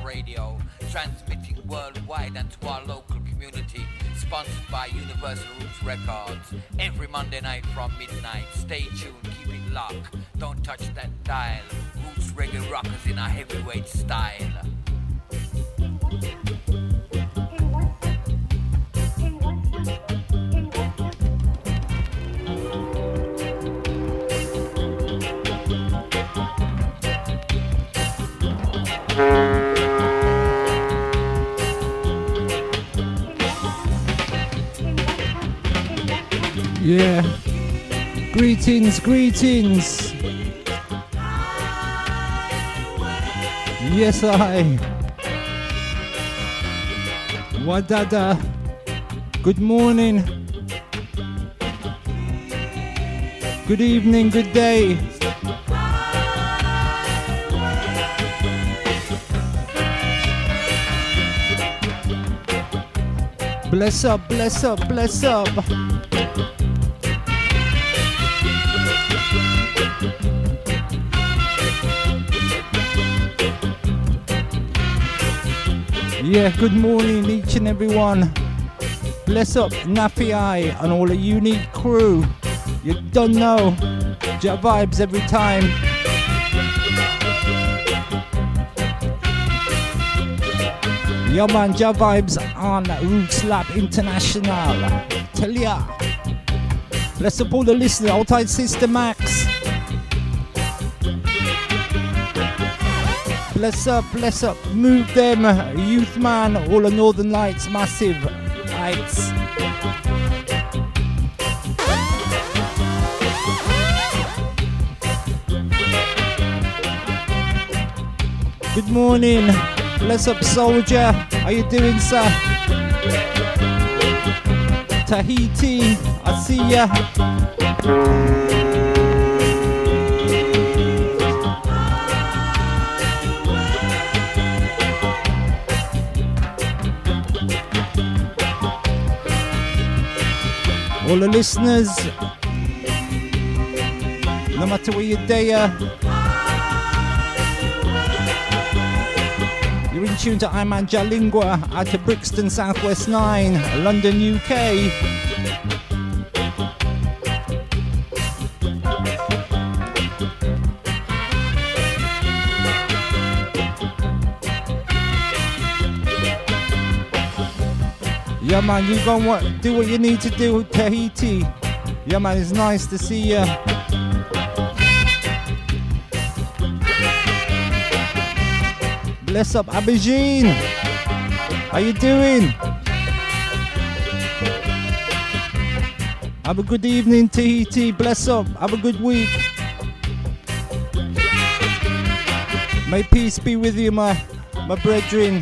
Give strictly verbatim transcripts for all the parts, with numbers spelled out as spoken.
Radio, transmitting worldwide and to our local community, sponsored by Universal Roots Records, every Monday night from midnight. Stay tuned, keep it locked, don't touch that dial. Roots reggae rockers in a heavyweight style. Yeah. Greetings, greetings. Yes, I. Wadada. Good morning. Good evening, good day. Bless up, bless up, bless up. Yeah, good morning each and every one. Bless up Nappy Eye and all the unique crew. You don't know. Ja vibes every time. Yeah man, Ja vibes on Roots Lab International. Tell ya. Bless up all the listeners. Old tight Sister Max. Bless up, bless up, move them, Youth Man, all the Northern Lights, massive lights. Good morning, bless up Soldier, how you doing sir? Tahiti, I see ya. All the listeners, no matter where you're there, you're in tune to Iman Jalingua out of Brixton, Southwest nine, London, U K. Yeah man, you go what, do what you need to do, Tahiti. Yeah man, it's nice to see ya. Bless up Abidjan. How you doing? Have a good evening Tahiti. Bless up. Have a good week. May peace be with you, my, my brethren.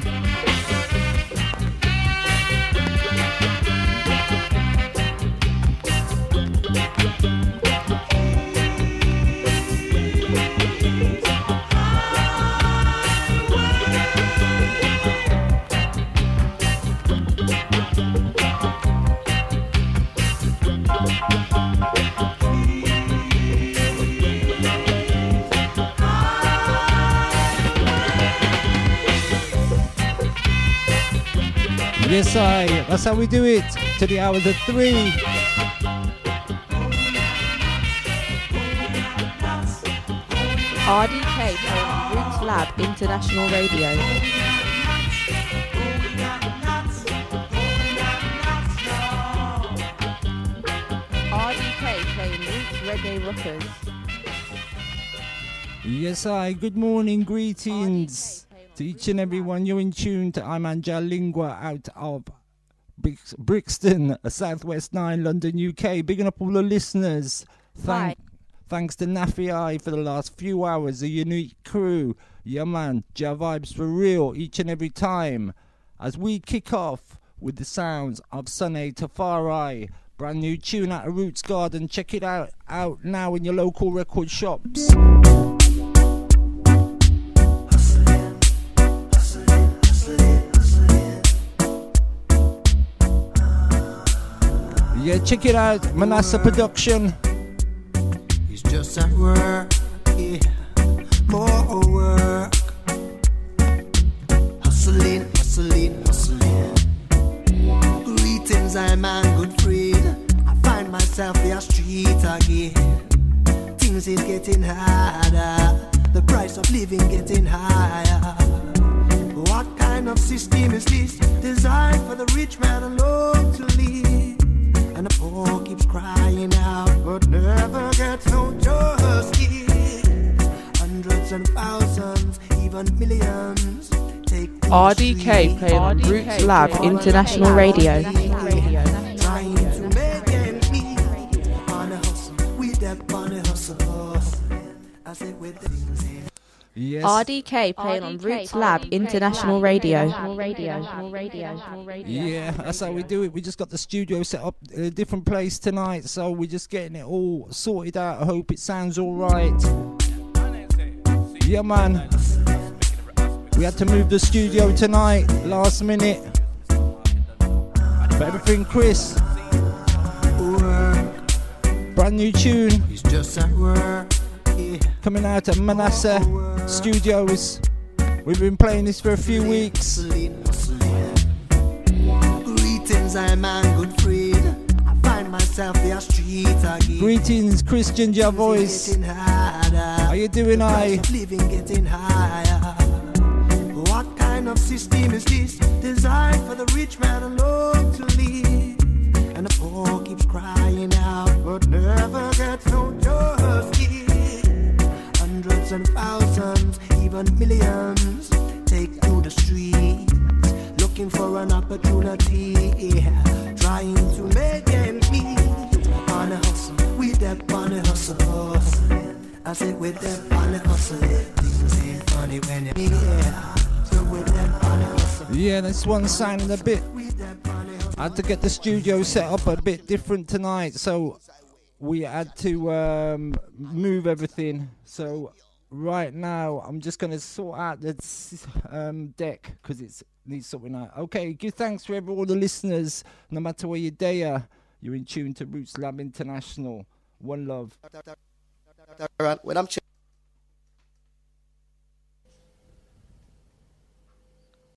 Yes, I. That's how we do it. To the hours of three. R D K on Roots Lab International Radio. R D K playing Roots Reggae Rockers. Yes, I. Good morning, greetings to each and every one. You're in tune to Iman Jalingua out of Brix- Brixton, Southwest nine, London, U K. Bigging up all the listeners. Thank, thanks to Naffy Eye for the last few hours, a unique crew. Yeah, man, Ja vibes for real each and every time. As we kick off with the sounds of Sunny Tafari, brand new tune out of Roots Garden. Check it out, out now in your local record shops. Yeah, check it out, Manasseh Production. It's just at work, yeah, more work. hustling, hustling, hustling. Greetings, I'm a good friend. I find myself in the street again. Things is getting harder. The price of living getting higher. What kind of system is this? Designed for the rich man alone to live. And the poor keeps crying out, but never gets no justice. Hundreds and thousands, even millions. Take R D K playing on Roots Lab International Radio. Trying to make ends meet. On a hustle, we dep on a hustle. I say with the things here. Yes. R D K playing on Roots Lab International Radio. Yeah, that's how we do it. We just got the studio set up in a different place tonight, so we're just getting it all sorted out. I hope it sounds all right. Yeah, man. We had to move the studio tonight, last minute. But everything, Chris. Brand new tune. It's just at work. Yeah. Coming out of Manasseh Studios. We've been playing this for a few weeks. Greetings, I'm a good friend. I find myself in the street again. Greetings, Christian J Voice. How you doing, I? Living getting higher. What kind of system is this? Designed for the rich man alone to live. And the poor keeps crying out, but never gets no justice. Hundreds and thousands, even millions, take to the streets, looking for an opportunity, yeah. Trying to make ends meet. On a hustle, we dep on a hustle. I said we dep on a hustle. Things ain't funny when you yeah. So we dep on a hustle. Yeah, this one's sounding a bit. I had to get the studio set up a bit different tonight, so we had to um, move everything. So right now, I'm just going to sort out the um, deck because it needs sorting out. Okay, give thanks for every, all the listeners, no matter where you're there. You're in tune to Roots Lab International. One love. When I'm ch-